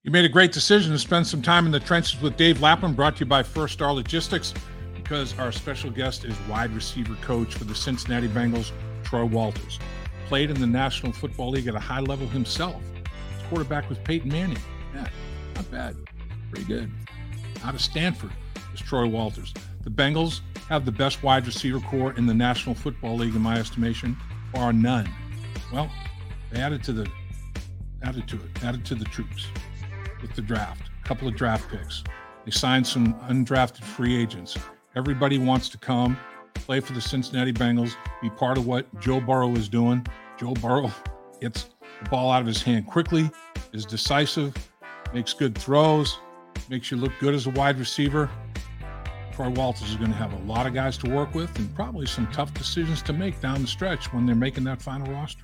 You made a great decision to spend some time in the trenches with Dave Lapham, brought to you by First Star Logistics, because our special guest is wide receiver coach for the Cincinnati Bengals, Troy Walters. Played in the National Football League at a high level himself. His quarterback was Peyton Manning. Yeah, not bad. Pretty good. Out of Stanford is Troy Walters. The Bengals have the best wide receiver core in the National Football League, in my estimation, bar none. Well, they added to the troops with the draft, a couple of draft picks. They signed some undrafted free agents. Everybody wants to come play for the Cincinnati Bengals, be part of what Joe Burrow is doing. Joe Burrow gets the ball out of his hand quickly, is decisive, makes good throws, makes you look good as a wide receiver. Troy Walters is going to have a lot of guys to work with and probably some tough decisions to make down the stretch when they're making that final roster.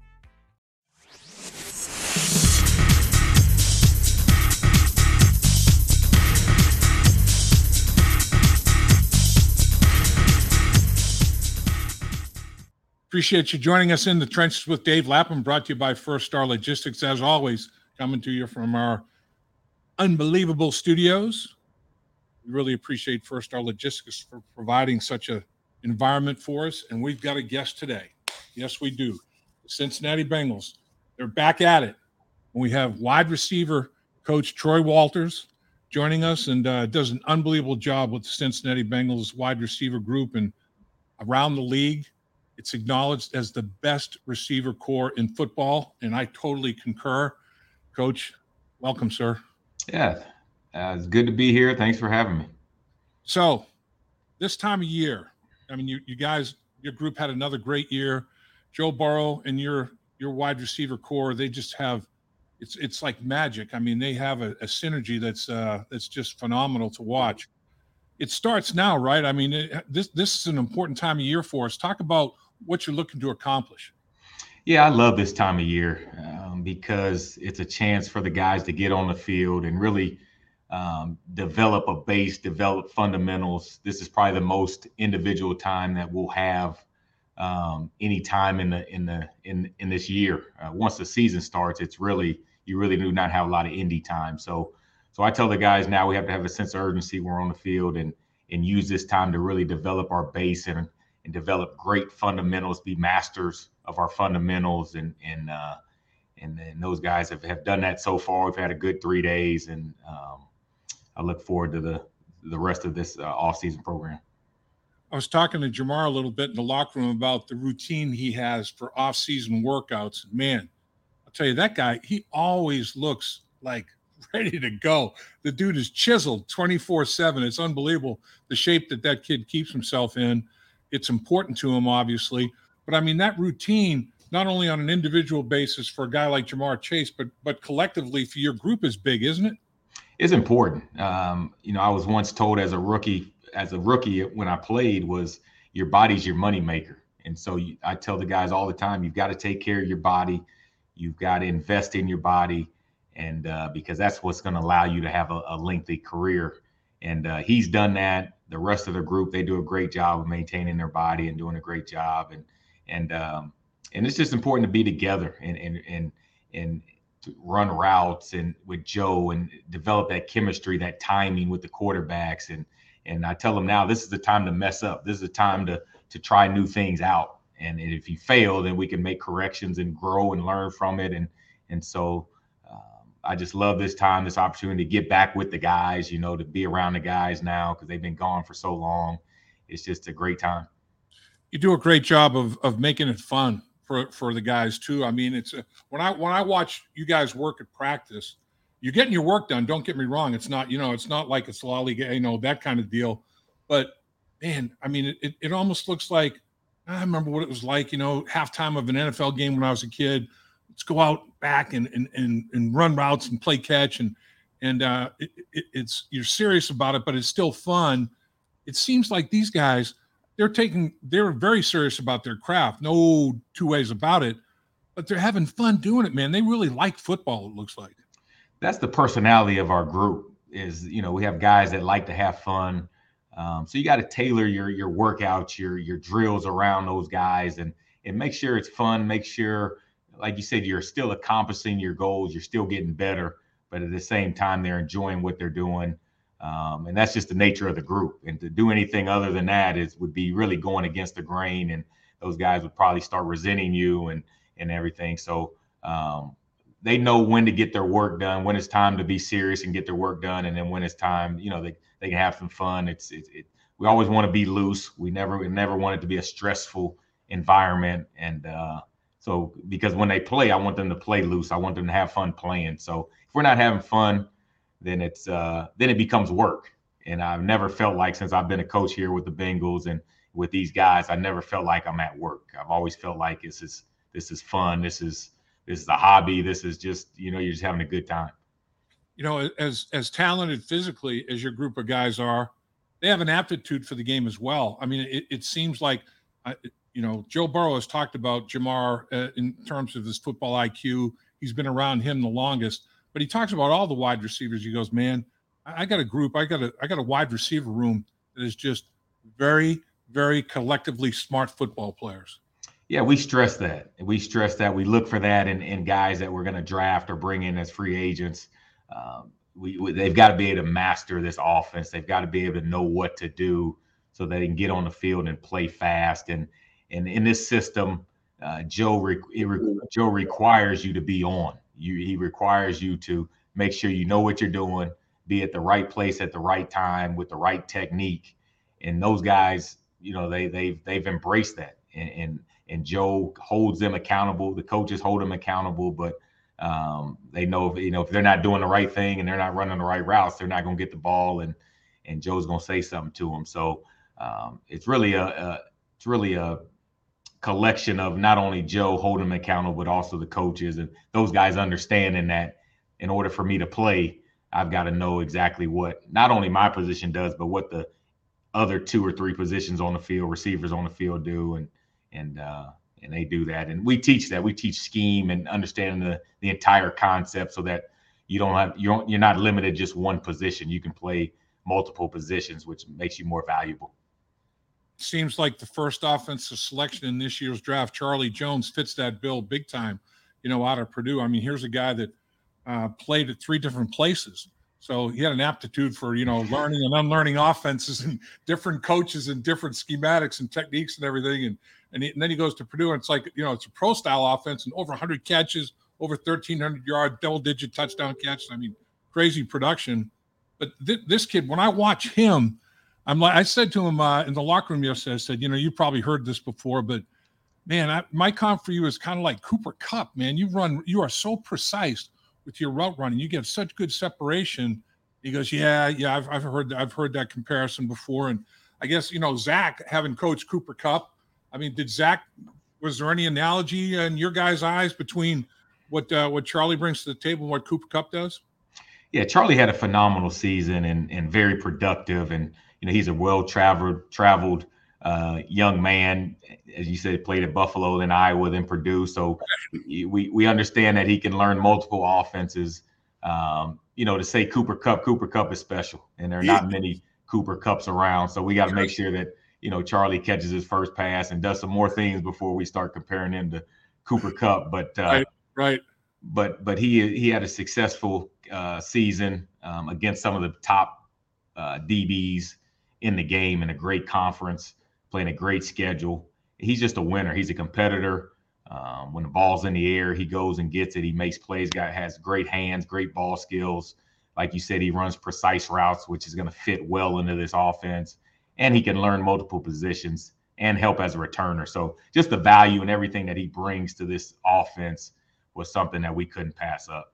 Appreciate you joining us in the trenches with Dave Lapham, brought to you by First Star Logistics. As always, coming to you from our unbelievable studios. We really appreciate First Star Logistics for providing such an environment for us. And we've got a guest today. Yes, we do. The Cincinnati Bengals. They're back at it. We have wide receiver coach Troy Walters joining us, and does an unbelievable job with the Cincinnati Bengals wide receiver group and around the league. It's acknowledged as the best receiver core in football, and I totally concur. Coach, welcome, sir. Yeah, it's good to be here. Thanks for having me. So this time of year, I mean, you guys, your group had another great year. Joe Burrow and your wide receiver core, they just have it's like magic. I mean, they have a synergy that's just phenomenal to watch. It starts now, right? I mean, this is an important time of year for us. Talk about what you're looking to accomplish. Yeah, I love this time of year because it's a chance for the guys to get on the field and really develop a base, develop fundamentals. This is probably the most individual time that we'll have any time in this year. Once the season starts, you really do not have a lot of indie time. So I tell the guys now we have to have a sense of urgency when we're on the field and use this time to really develop our base and develop great fundamentals, be masters of our fundamentals. And those guys have done that so far. We've had a good 3 days, and I look forward to the rest of this off-season program. I was talking to Jamar a little bit in the locker room about the routine he has for off-season workouts. Man, I'll tell you, that guy, he always looks like ready to go. The dude is chiseled 24/7. It's unbelievable the shape that kid keeps himself in. It's important to him, obviously. But, I mean, that routine, not only on an individual basis for a guy like Jamar Chase, but collectively for your group is big, isn't it? It's important. I was once told as a rookie when I played was your body's your money maker. And so I tell the guys all the time, you've got to take care of your body. You've got to invest in your body. And because that's what's going to allow you to have a lengthy career. And he's done that. The rest of the group, they do a great job of maintaining their body and doing a great job. And it's just important to be together and to run routes and with Joe and develop that chemistry, that timing with the quarterbacks. And I tell them now, this is the time to mess up. This is the time to try new things out. And if you fail, then we can make corrections and grow and learn from it. And so I just love this time, this opportunity to get back with the guys, to be around the guys now because they've been gone for so long. It's just a great time. You do a great job of making it fun for the guys too. I mean, it's when I watch you guys work at practice, you're getting your work done. Don't get me wrong. It's not, it's not like it's lollygag, that kind of deal. But man, I mean, it almost looks like, I remember what it was like, halftime of an NFL game when I was a kid. Let's go out back and run routes and play catch. And it's you're serious about it, but it's still fun. It seems like these guys, they're very serious about their craft. No two ways about it, but they're having fun doing it, man. They really like football, it looks like. That's the personality of our group is, we have guys that like to have fun. So you got to tailor your workouts, your drills around those guys and make sure it's fun, make sure, like you said, you're still accomplishing your goals. You're still getting better, but at the same time, they're enjoying what they're doing. And that's just the nature of the group. And to do anything other than that would be really going against the grain, and those guys would probably start resenting you and everything. So they know when to get their work done, when it's time to be serious and get their work done, and then when it's time, they can have some fun. We always want to be loose. We never want it to be a stressful environment. And so because when they play, I want them to play loose. I want them to have fun playing. So if we're not having fun, then it becomes work. And I've never felt like, since I've been a coach here with the Bengals and with these guys, I never felt like I'm at work. I've always felt like this is fun. This is a hobby. This is just, you're just having a good time. As talented physically as your group of guys are, they have an aptitude for the game as well. I mean, it seems like, Joe Burrow has talked about Ja'Marr in terms of his football IQ. He's been around him the longest, but he talks about all the wide receivers. He goes, man, I got a group. I got a wide receiver room that is just very, very collectively smart football players. Yeah, we stress that. We look for that in guys that we're going to draft or bring in as free agents. They've got to be able to master this offense. They've got to be able to know what to do so they can get on the field and play fast. And in this system, Joe requires you to be on. He requires you to make sure you know what you're doing, be at the right place at the right time with the right technique. And those guys, they've embraced that. And Joe holds them accountable. The coaches hold them accountable, but they know if they're not doing the right thing and they're not running the right routes, they're not going to get the ball, and Joe's going to say something to them. So it's really a collection of not only Joe holding them accountable, but also the coaches and those guys understanding that in order for me to play, I've got to know exactly what not only my position does, but what the other 2 or 3 positions on the field, receivers on the field do, and they do that. And we teach that. We teach scheme and understanding the entire concept so that you're not limited to just one position. You can play multiple positions, which makes you more valuable. Seems like the first offensive selection in this year's draft, Charlie Jones, fits that bill big time, out of Purdue. I mean, here's a guy that played at 3 different places. So he had an aptitude for, learning and unlearning offenses and different coaches and different schematics and techniques and everything. And then he goes to Purdue, and it's like, it's a pro-style offense and over 100 catches, over 1,300 yard, double-digit touchdown catches. I mean, crazy production. But this kid, when I watch him, I said to him in the locker room yesterday, I said, you probably heard this before, but man, my comp for you is kind of like Cooper Kupp, man. You are so precise with your route running. You get such good separation. He goes, yeah, I've heard that comparison before. And I guess, Zach, having coached Cooper Kupp, I mean, was there any analogy in your guys' eyes between what Charlie brings to the table and what Cooper Kupp does? Yeah, Charlie had a phenomenal season and very productive. And, he's a well-traveled young man. As you said, played at Buffalo, then Iowa, then Purdue. So we understand that he can learn multiple offenses. To say Cooper Kupp is special, and there are not many Cooper Kupps around. So we got to make sure that, Charlie catches his first pass and does some more things before we start comparing him to Cooper Kupp. But right. But he had a successful season against some of the top DBs in the game, in a great conference, playing a great schedule. He's just a winner. He's a competitor. When the ball's in the air, he goes and gets it. He makes plays. Has great hands, great ball skills. Like you said, he runs precise routes, which is going to fit well into this offense. And he can learn multiple positions and help as a returner. So just the value and everything that he brings to this offense was something that we couldn't pass up.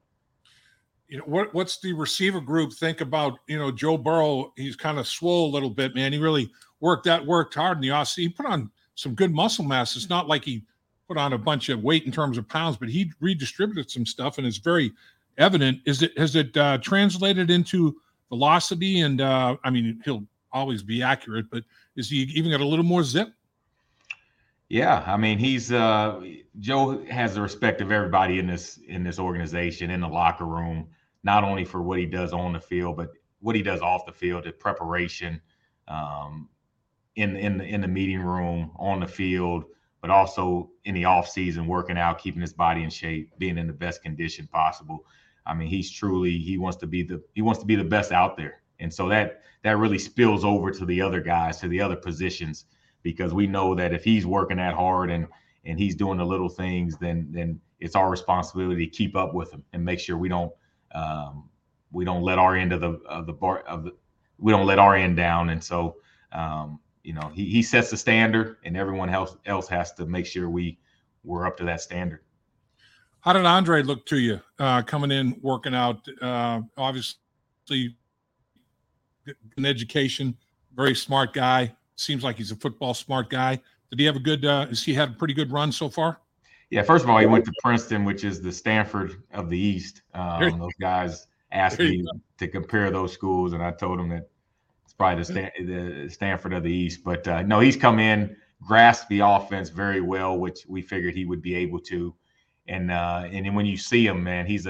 What's the receiver group think about, Joe Burrow? He's kind of swole a little bit, man. He really worked hard in the offseason. He put on some good muscle mass. It's not like he put on a bunch of weight in terms of pounds, but he redistributed some stuff, and it's very evident. Has it translated into velocity? And I mean, he'll always be accurate, but is he even got a little more zip? Yeah, I mean, he's Joe has the respect of everybody in this organization, in the locker room, not only for what he does on the field, but what he does off the field, the preparation, in the meeting room, on the field, but also in the off season, working out, keeping his body in shape, being in the best condition possible. I mean, he wants to be the best out there. And so that really spills over to the other guys, to the other positions, because we know that if he's working that hard and he's doing the little things, then it's our responsibility to keep up with him and make sure we don't let our end we don't let our end down. And so he sets the standard, and everyone else has to make sure we're up to that standard. How did Andre look to you coming in, working out? Obviously, an education, very smart guy. Seems like he's a football smart guy. Did he have a good? Has he had a pretty good run so far? Yeah. First of all, he went to Princeton, which is the Stanford of the East. Those guys asked me to compare those schools, and I told them that it's probably the Stanford of the East. But no, he's come in, grasped the offense very well, which we figured he would be able to. And then when you see him, man, he's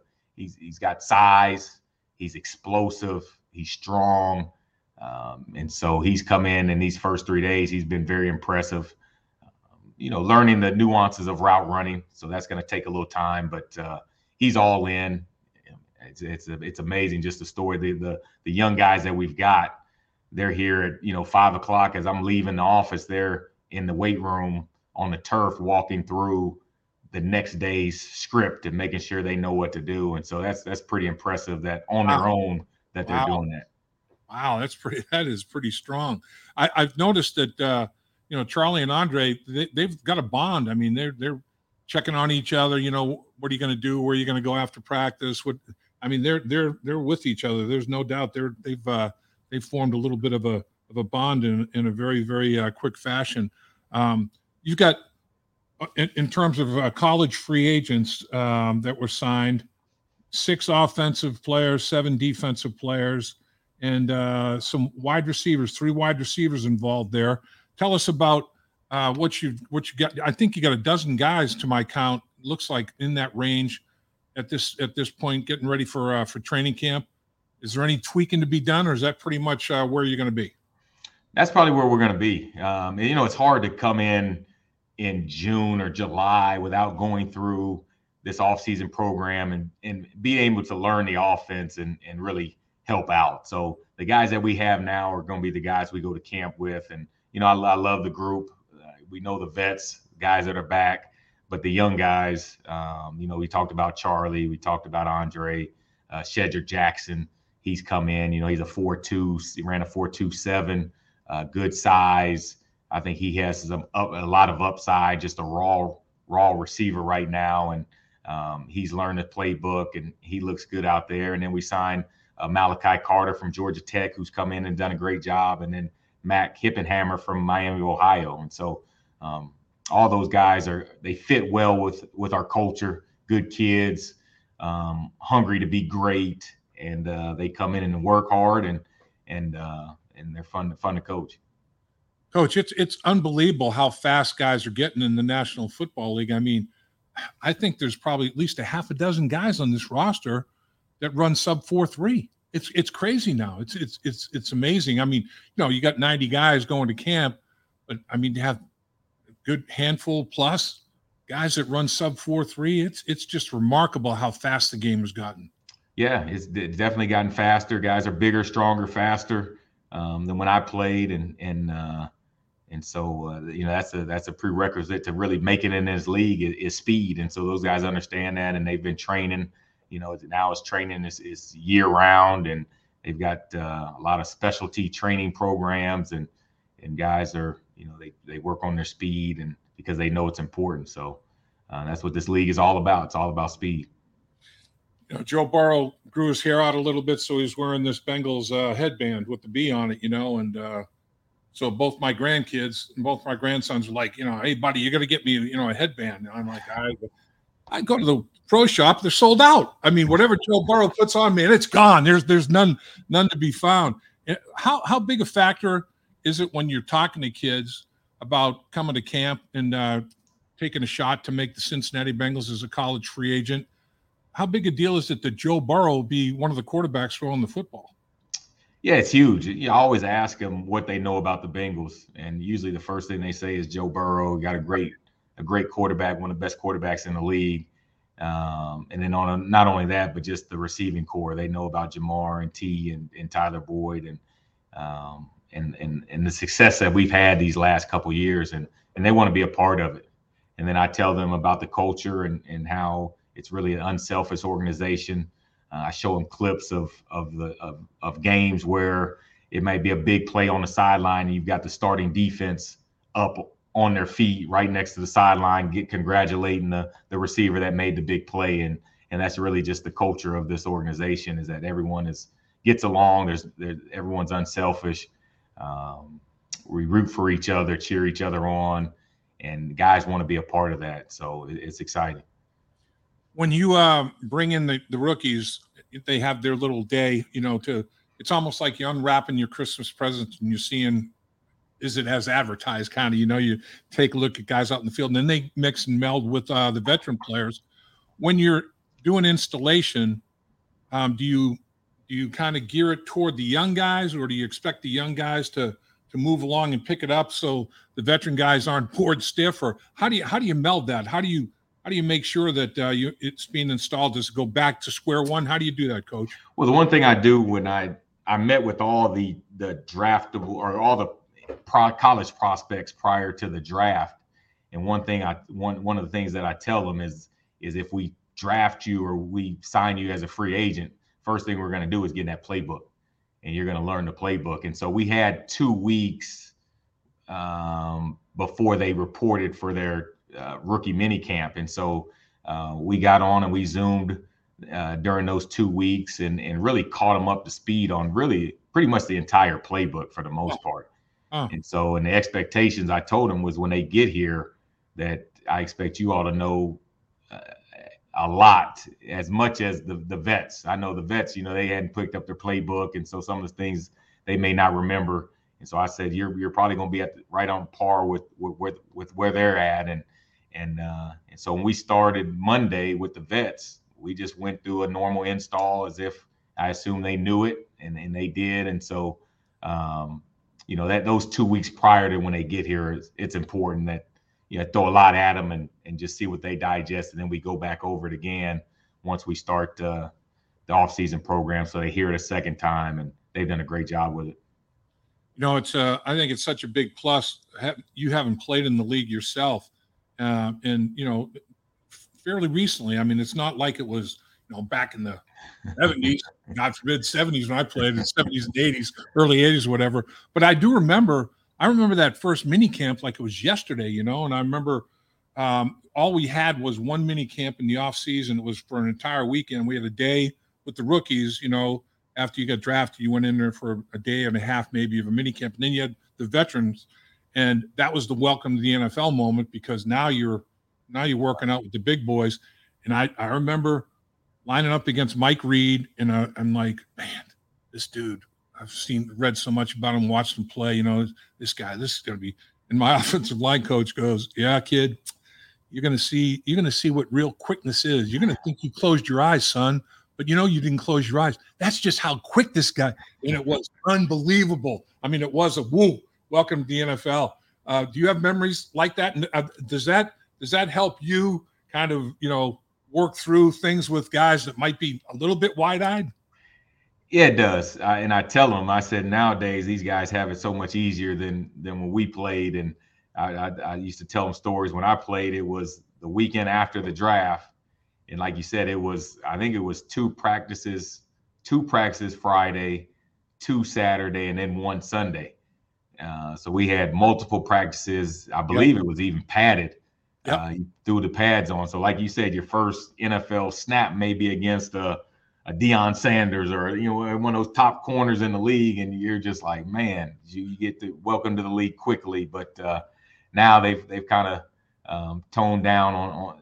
got size, he's explosive, he's strong, and so he's come in these first 3 days, he's been very impressive. Learning the nuances of route running, so that's going to take a little time, but he's all in. It's amazing just the story. The young guys that we've got, they're here at 5:00 as I'm leaving the office. They're in the weight room on the turf, walking through the next day's script and making sure they know what to do. And so that's pretty impressive that on their own that they're doing that. Wow, that is pretty strong. I've noticed that Charlie and Andre, they've got a bond. I mean, they're checking on each other. What are you going to do? Where are you going to go after practice? They're with each other. There's no doubt they've formed a little bit of a bond in a very, very quick fashion. You've got, in terms of college free agents that were signed, 6 offensive players, 7 defensive players, and some wide receivers, 3 wide receivers involved there. Tell us about what you got. I think you got a dozen guys to my count. Looks like in that range at this point, getting ready for training camp. Is there any tweaking to be done, or is that pretty much where you're going to be? That's probably where we're going to be. It's hard to come in June or July without going through this offseason program and being able to learn the offense and really help out. So the guys that we have now are going to be the guys we go to camp with. And, I love the group. We know the vets, guys that are back, but the young guys, we talked about Charlie, we talked about Andre, Shedrick Jackson. He's come in, he's a 4.2, he ran a 4.27, good size. I think he has a lot of upside, just a raw receiver right now. And he's learned the playbook and he looks good out there. And then we signed Malachi Carter from Georgia Tech, who's come in and done a great job. And then Matt Hippenhammer from Miami, Ohio. And so all those guys they fit well with our culture, good kids, hungry to be great. And they come in and work hard and they're fun to coach. Coach, it's unbelievable how fast guys are getting in the National Football League. I mean, I think there's probably at least a half a dozen guys on this roster that run sub 4.3. It's crazy now. It's amazing. I mean, you got 90 guys going to camp, but I mean, to have a good handful plus guys that run sub 4.3, it's just remarkable how fast the game has gotten. Yeah, it's definitely gotten faster. Guys are bigger, stronger, faster than when I played, and so that's a prerequisite to really make it in this league is speed. And so those guys understand that, and they've been training. Now it's training is year round, and they've got a lot of specialty training programs, and guys are they work on their speed and because they know it's important. So that's what this league is all about. It's all about speed. Joe Burrow grew his hair out a little bit, so he's wearing this Bengals headband with the B on it, and so both my grandkids and both my grandsons were like, hey, buddy, you got to get me, a headband. And I'm like, I go to the pro shop, they're sold out. I mean, whatever Joe Burrow puts on me, and it's gone. There's none to be found. How big a factor is it when you're talking to kids about coming to camp and taking a shot to make the Cincinnati Bengals as a college free agent? How big a deal is it that Joe Burrow be one of the quarterbacks throwing the football? Yeah, it's huge. I always ask them what they know about the Bengals, and usually the first thing they say is Joe Burrow got a great quarterback, one of the best quarterbacks in the league. And then not only that, but just the receiving core. They know about Jamar and T and Tyler Boyd and the success that we've had these last couple of years, and they want to be a part of it. And then I tell them about the culture and how it's really an unselfish organization. I show them clips of games where it might be a big play on the sideline, and you've got the starting defense up on their feet right next to the sideline, congratulating the receiver that made the big play. And that's really just the culture of this organization, is that everyone gets along. Everyone's unselfish. We root for each other, cheer each other on, and guys want to be a part of that. So it's exciting. When you bring in the rookies, they have their little day, it's almost like you're unwrapping your Christmas presents and you're seeing, is it as advertised, kind of, you take a look at guys out in the field, and then they mix and meld with the veteran players. When you're doing installation, do you kind of gear it toward the young guys, or do you expect the young guys to move along and pick it up so the veteran guys aren't bored stiff? Or how do you meld that? How do you make sure that it's being installed? Does it go back to square one? How do you do that, Coach? Well, the one thing I do when I met with all the draftable or all the college prospects prior to the draft, and one of the things that I tell them is if we draft you or we sign you as a free agent, first thing we're going to do is get in that playbook, and you're going to learn the playbook. And so we had 2 weeks before they reported for their rookie mini camp, and so we got on and we Zoomed during those 2 weeks and really caught them up to speed on really pretty much the entire playbook for the most part. And so, and the expectations I told them was when they get here that I expect you all to know a lot, as much as the vets. I know the vets, they hadn't picked up their playbook, and so some of the things they may not remember. And so I said, you're probably going to be right on par with where they're at. And so when we started Monday with the vets, we just went through a normal install as if I assumed they knew it, and they did. And so, that those 2 weeks prior to when they get here, it's important that throw a lot at them and just see what they digest, and then we go back over it again once we start the off-season program, so they hear it a second time, and they've done a great job with it. It's I think it's such a big plus. You haven't played in the league yourself, and fairly recently. I mean, it's not like it was back in the 70s, God forbid 70s when I played, in the 70s and 80s, early 80s, whatever. But I remember that first mini camp like it was yesterday, and I remember all we had was one mini camp in the off season. It was for an entire weekend. We had a day with the rookies, after you got drafted, you went in there for a day and a half, maybe, of a mini camp. And then you had the veterans, and that was the welcome to the NFL moment, because now you're working out with the big boys. And I remember lining up against Mike Reed, and I'm like, man, this dude, I've read so much about him, watched him play. This guy, this is going to be. And my offensive line coach goes, "Yeah, kid, you're going to see what real quickness is. You're going to think you closed your eyes, son, but you didn't close your eyes. That's just how quick this guy." And it was unbelievable. I mean, it was a woo. Welcome to the NFL. Do you have memories like that? And does that help you kind of work through things with guys that might be a little bit wide-eyed? Yeah, it does. And I tell them, I said, nowadays these guys have it so much easier than when we played. And I used to tell them stories. When I played, it was the weekend after the draft, and like you said, I think it was two practices Friday, 2 Saturday, and then 1 Sunday. So we had multiple practices. I believe it was even padded. You threw the pads on. So like you said, your first NFL snap may be against a Deion Sanders or one of those top corners in the league, and you're just like, man, you get to welcome to the league quickly. But now they've kind of toned down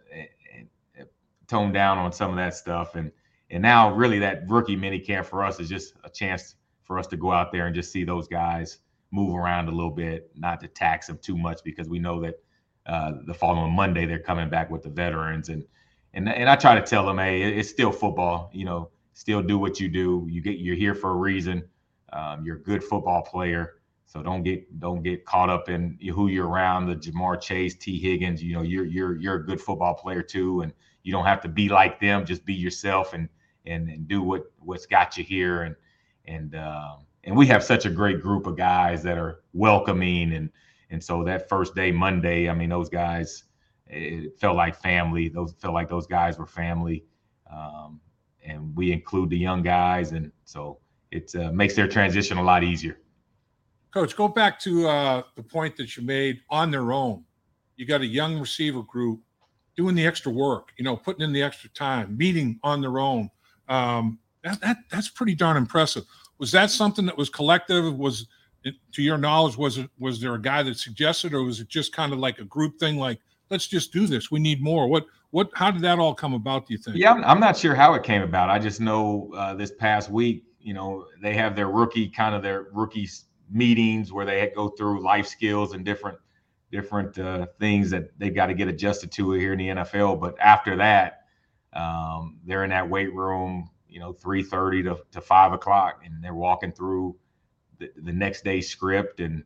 on some of that stuff, and now really that rookie mini camp for us is just a chance for us to go out there and just see those guys move around a little bit, not to tax them too much, because we know that the following Monday they're coming back with the veterans, and I try to tell them, hey, it's still football, still do what you do. You're here for a reason. You're a good football player, so don't get caught up in who you're around, the Jamar Chase, T Higgins. You're a good football player too, and you don't have to be like them. Just be yourself and do what's got you here. And we have such a great group of guys that are welcoming. And so that first day, Monday, I mean, those guys, it felt like family. Those guys were family. And we include the young guys. And so it makes their transition a lot easier. Coach, go back to the point that you made on their own. You got a young receiver group doing the extra work, putting in the extra time, meeting on their own. That's pretty darn impressive. Was that something that was collective? Was it, to your knowledge, was there a guy that suggested, or was it just kind of like a group thing? Like, let's just do this. We need more. How did that all come about, do you think? Yeah, I'm not sure how it came about. I just know this past week, they have their rookie meetings where they go through life skills and different things that they've got to get adjusted to here in the NFL. But after that, they're in that weight room, 3:30 to 5 o'clock, and they're walking through the next day's script. And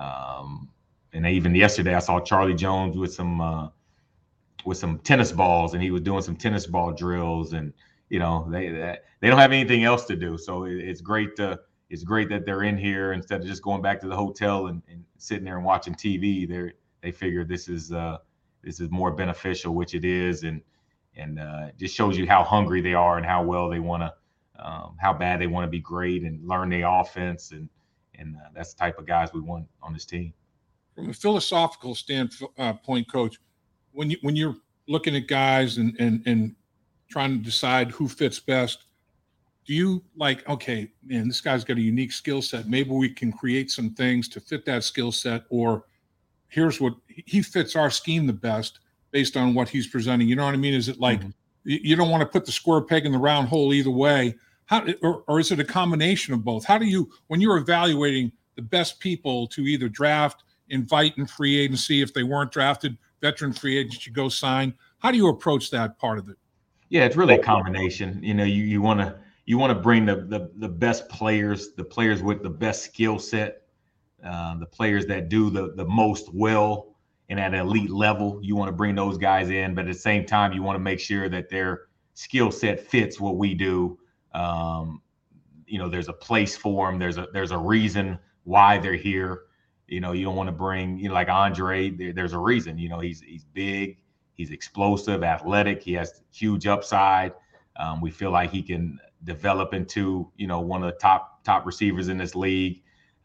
even yesterday, I saw Charlie Jones with some tennis balls, and he was doing some tennis ball drills. And they don't have anything else to do, so it's great that they're in here instead of just going back to the hotel and sitting there and watching TV. They figure this is more beneficial, which it is, and just shows you how hungry they are and how well they want to, how bad they want to be great and learn the offense, and that's the type of guys we want on this team. From a philosophical standpoint, Coach, when you're looking at guys and trying to decide who fits best, do you okay, man, this guy's got a unique skill set. Maybe we can create some things to fit that skill set, or here's what he fits our scheme the best based on what he's presenting. You know what I mean? Is it like you don't want to put the square peg in the round hole either way? Or is it a combination of both? How do you, when you're evaluating the best people to either draft, invite in free agency, if they weren't drafted, veteran free agents you go sign, how do you approach that part of it? Yeah, it's really a combination. You want to bring the best players, the players with the best skill set, the players that do the most well and at an elite level. You want to bring those guys in, but at the same time, you want to make sure that their skill set fits what we do. There's a place for them. There's a reason why they're here. You don't want to bring, like Andre. There's a reason. He's big, he's explosive, athletic. He has huge upside. We feel like he can develop into, one of the top receivers in this league.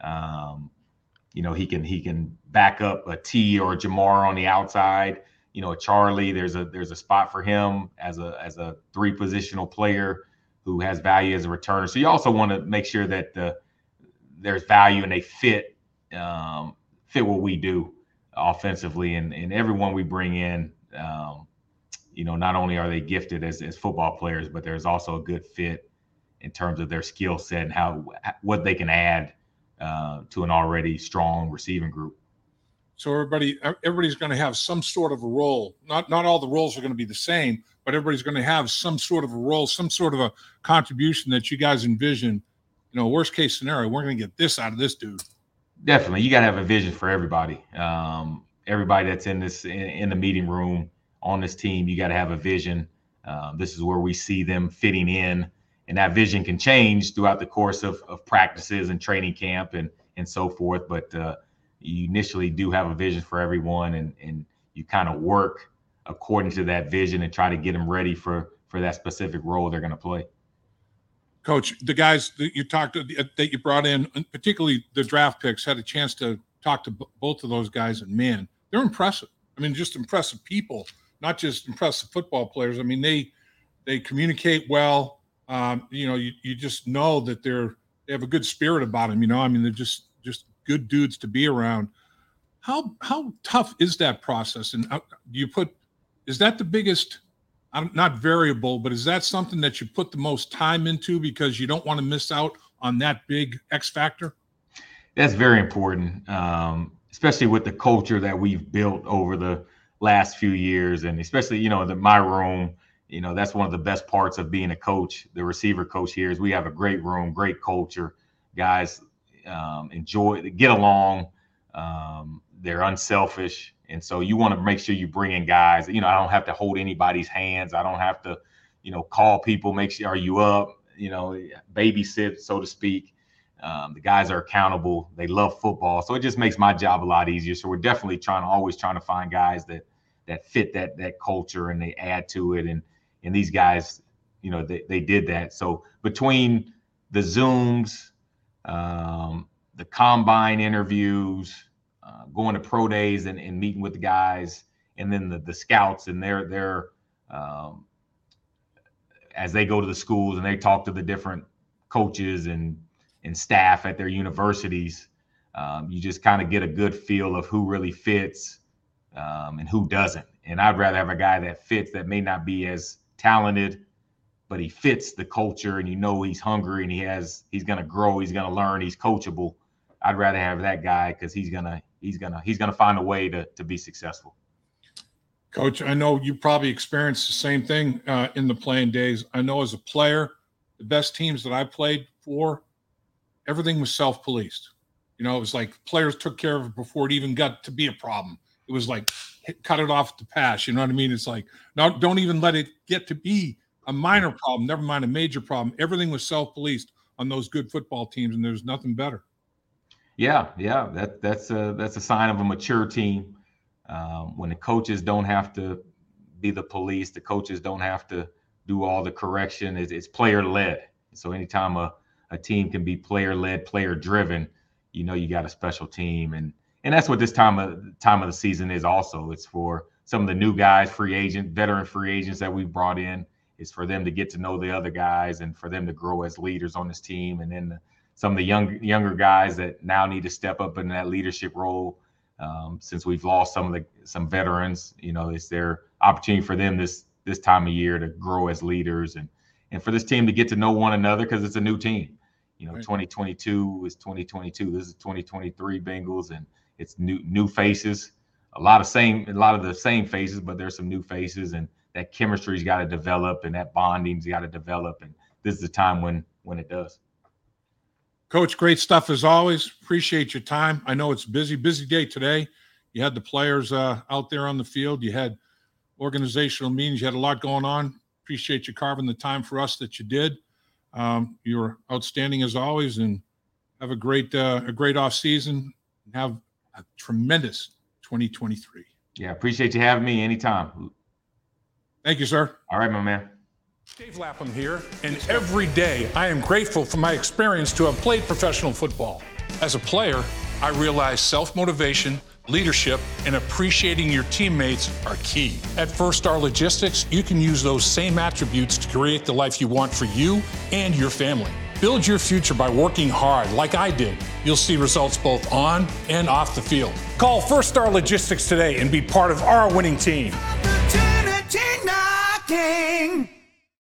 He can back up a T or a Jamar on the outside. Charlie, there's a spot for him as a three positional player who has value as a returner. So you also want to make sure that there's value and they fit what we do offensively, and everyone we bring in. Not only are they gifted as football players, but there's also a good fit in terms of their skill set and what they can add to an already strong receiving group. So everybody's going to have some sort of a role. Not all the roles are going to be the same, but everybody's going to have some sort of a role, some sort of a contribution that you guys envision. Worst case scenario, we're going to get this out of this dude. Definitely, you got to have a vision for everybody. Everybody that's in the meeting room on this team, you got to have a vision. This is where we see them fitting in, and that vision can change throughout the course of practices and training camp and so forth. But you initially do have a vision for everyone, and you kind of work according to that vision and try to get them ready for that specific role they're going to play. Coach, the guys that you talked to, that you brought in, particularly the draft picks, had a chance to talk to both of those guys, and man, they're impressive. I mean, just impressive people, not just impressive football players. I mean, they communicate well. You just know that they have a good spirit about them. I mean, they're just good dudes to be around. How tough is that process? And is that the biggest, not variable, but is that something that you put the most time into because you don't want to miss out on that big X factor? That's very important, especially with the culture that we've built over the last few years, and especially, my room. That's one of the best parts of being a coach, the receiver coach here, is we have a great room, great culture. Guys get along. They're unselfish, And so you want to make sure you bring in guys. I don't have to hold anybody's hands. I don't have to, call people, make sure, are you up, babysit, so to speak. The guys are accountable. They love football. So it just makes my job a lot easier. So we're definitely always trying to find guys that fit that culture and they add to it. And these guys, they did that. So between the Zooms, the combine interviews, going to pro days and meeting with the guys, and then the scouts and their as they go to the schools and they talk to the different coaches and staff at their universities, you just kind of get a good feel of who really fits and who doesn't. And I'd rather have a guy that fits, that may not be as talented, but he fits the culture and he's hungry and he's going to grow, he's going to learn, he's coachable. I'd rather have that guy because he's gonna find a way to be successful. Coach, I know you probably experienced the same thing in the playing days. I know as a player, the best teams that I played for, everything was self-policed. It was like players took care of it before it even got to be a problem. It was like cut it off at the pass. You know what I mean? It's like, no, don't even let it get to be a minor problem, never mind a major problem. Everything was self-policed on those good football teams, and there's nothing better. Yeah, that's a sign of a mature team. When the coaches don't have to be the police, the coaches don't have to do all the correction. It's player-led. So anytime a team can be player-led, player-driven, you got a special team, and that's what this time of the season is. Also, it's for some of the new guys, veteran free agents that we've brought in. It's for them to get to know the other guys and for them to grow as leaders on this team, and then some of the younger guys that now need to step up in that leadership role. Since we've lost some veterans, it's their opportunity for them this time of year to grow as leaders and for this team to get to know one another, because it's a new team. Right. 2022 is 2022. This is 2023 Bengals, and it's new faces. A lot of the same faces, but there's some new faces, and that chemistry's got to develop, and that bonding's got to develop, and this is the time when it does. Coach, great stuff as always. Appreciate your time. I know it's a busy day today. You had the players out there on the field. You had organizational meetings. You had a lot going on. Appreciate you carving the time for us that you did. You were outstanding as always, and have a great off season. Have a tremendous 2023. Yeah, appreciate you having me anytime. Thank you, sir. All right, my man. Dave Lapham here, and every day I am grateful for my experience to have played professional football. As a player, I realize self-motivation, leadership, and appreciating your teammates are key. At First Star Logistics, you can use those same attributes to create the life you want for you and your family. Build your future by working hard like I did. You'll see results both on and off the field. Call First Star Logistics today and be part of our winning team. Opportunity knocking.